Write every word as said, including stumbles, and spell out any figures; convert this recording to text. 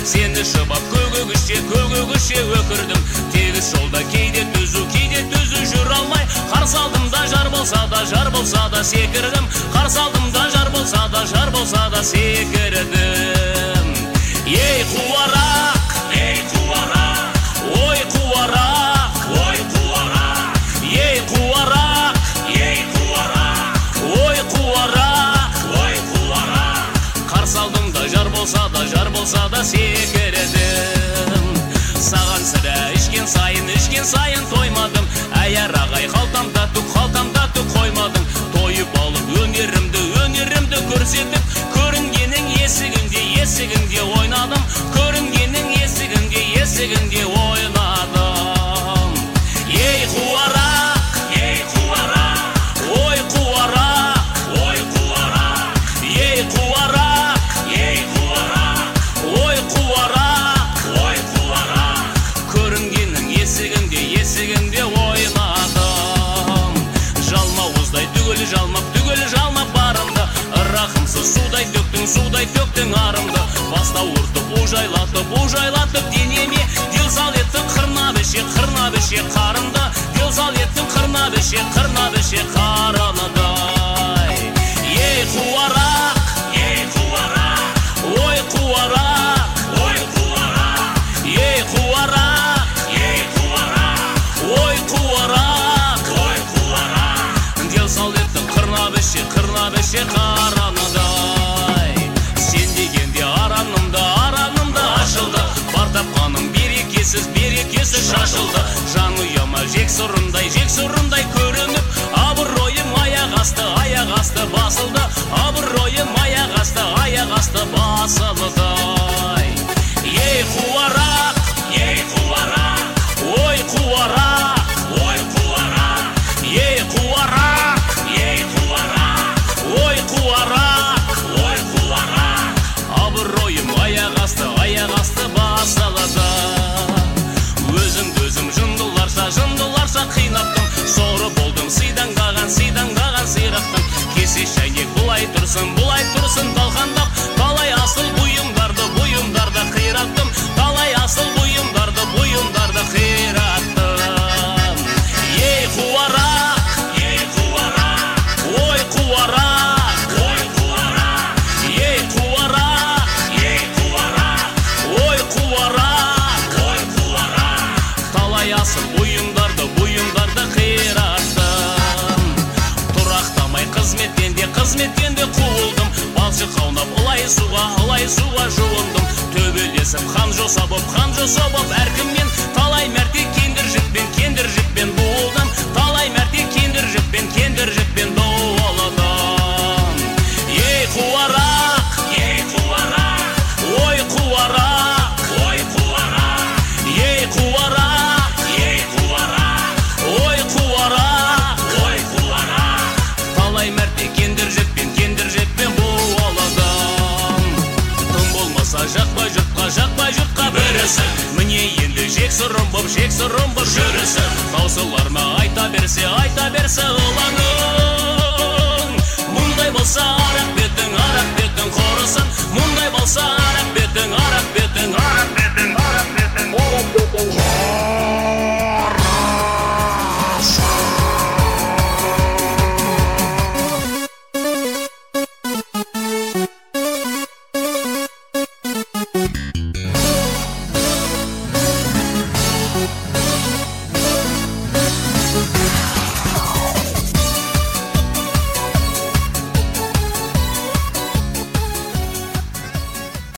Сені шыбап көгөгіше, көгөгіше өкірдім. Тегіс жолда кейде түзу, кейде түзу жүр алмай. Қарсы алдымда жар болса да, жар болса да секірдім. Қарсы алдымда жар болса да, жар болса да секірдім. Ей қуарақ, ей қуарақ, ой қуарақ, ой қуарақ, ей қуарақ, ей қуарақ, ой қуарақ, ой қуарақ. Қарсы алдымда жар болса да, жар болса да секірдім. Саған сірә ішкен сайын, ішкен сайын тоймадым. Әйер ағай қалтамда түк, қалтамда түк қоймадың. Тойып алып өнерімді, өнерімді көрсетіп, көрінгенің есігінде, есігінде ойнадым. Көрінгенің есігінде, есігінде ойнадым. Ей қуарақ, ей қуарақ, ой қуарақ, ой қуарақ, ей қуарақ, ей қуарақ, ой қуарақ, ой қуарақ. Көрінгенің есігінде, есігінде ойнадым. Жалмауыздай түгел жалмап, түгел жалмап барымды. Рақымсыз судай төктің, судай төктің арымды. Баста ұртып, ұжайлатып, ұжайлатып денеме. Дел сал еттің қырна бешек, қырна бешек қарымды. Дел сал еттің қырна бешек, қырна бешек қарыныдай. Ей қуарақ, ей қуарақ, ой қуарақ, ой қуарақ, ей қуарақ, ей қуарақ, ой қуарақ, ой қуарақ. Дел сал еттің қырна бешек, қырна бешек қарыныдай. Сен дегенде аранымда, аранымда ашылды. Бар тапқаным берекесіз, берекесіз шашылды. Жан ұяма жек сұрындай, жек сұрындай көрініп, абыройым аяқ асты, аяқ асты басылды. Абыройым аяқ асты, аяқ асты басылды. Ей қуарақ, ей қуарақ, ой қуарақ, ой қуарақ, ей қуарақ, ей қуарақ, ой қуарақ, ой қуарақ. Абыройым аяқ асты, аяқ асты басылды. Өзімді өзім жындыларша, жындыларша қинаттым. Соры болдым сидаңдаған, сидаңдаған сирақтым. Кесе шайнек бұлай тұрсын, бұлай тұрсын талқандап. Талай асыл бұйымдарды, бұйымдарды қираттым. Талай асыл бұйымдарды, бұйымдарды қираттым. Ей қуарақ, ей қуарақ, ой қуарақ, ой қуарақ, ей қуарақ, ей қуарақ, ой қуарақ, ой қуарақ. Талай асыл бұйымдарды, бұйымдарды қираттым. Тұрақтамай қызметтен де, қызметтен де қуылдым. Балшы қаунап ұлай суға, ұлай суға жуындым. Төбелесіп хан жоса боп, хан жоса боп әркіммен. Талай мәрте кендір жіппен, кендір жіппен буылдым. Талай мәрте кендір жіппен, кендір жіппен буылдым. Ей қуарақ, ей қуарақ, ой қуарақ, ой қуарақ, ей қуарақ, ей қуарақ, ой қуарақ, ой қуарақ. Талай мәрте кендір жіппен, кендір жіппен буылдым. Тым болмаса жақпай жұртқа, жақпай жұртқа бірісі. Міне енді жек сұрым боп, жек сұрым боп жүрісі. Таусылар ма айта берсе, айта берсе ұланың. Мұндай болса